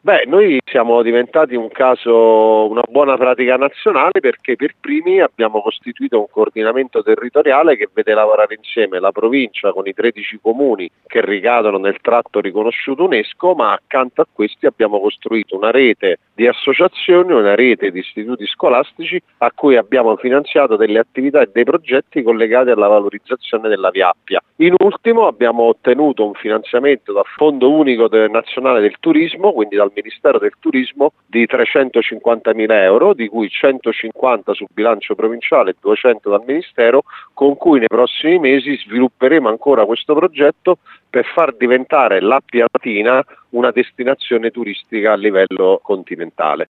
Noi siamo diventati un caso, una buona pratica nazionale, perché per primi abbiamo costituito un coordinamento territoriale che vede lavorare insieme la provincia con i 13 comuni che ricadono nel tratto riconosciuto UNESCO, ma accanto a questi abbiamo costruito una rete di associazioni, una rete di istituti scolastici a cui abbiamo finanziato delle attività e dei progetti collegati alla valorizzazione della Via Appia. In ultimo abbiamo ottenuto un finanziamento dal Fondo Unico Nazionale del Turismo, quindi dal Ministero del Turismo, di 350.000 euro, di cui 150 sul bilancio provinciale e 200 dal Ministero, con cui nei prossimi mesi svilupperemo ancora questo progetto per far diventare l'Appia Latina una destinazione turistica a livello continentale.